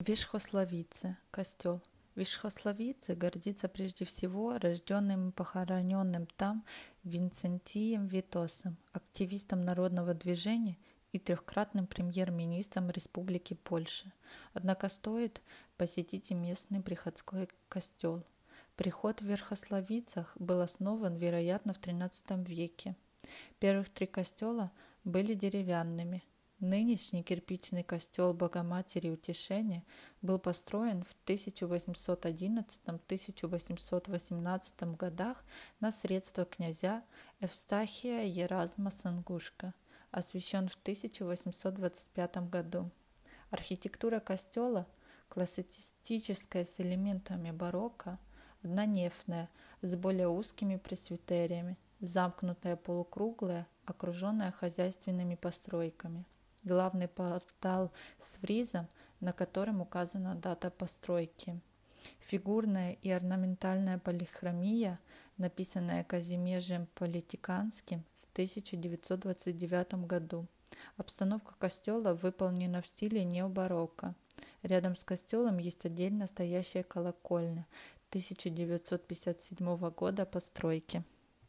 Вишхославице. Костел. Вишхославице гордится прежде всего рожденным и похороненным там Винцентием Витосом, активистом народного движения и трехкратным премьер-министром Республики Польша. Однако стоит посетить и местный приходской костел. Приход в Верхославицах был основан, вероятно, в XIII веке. Первых 3 костела были деревянными. Нынешний кирпичный костел Богоматери Утешения был построен в 1811-1818 годах на средства князя Евстахия Еразма Сангушка, освящен в 1825 году. Архитектура костела классицистическая с элементами барокко, однонефная, с более узкими пресвитериями, замкнутая полукруглая, окруженная хозяйственными постройками. Главный портал с фризом, на котором указана дата постройки. Фигурная и орнаментальная полихромия, написанная Казимежем Политиканским в 1929 году. Обстановка костела выполнена в стиле необарокко. Рядом с костелом есть отдельно стоящая колокольня 1957 года постройки.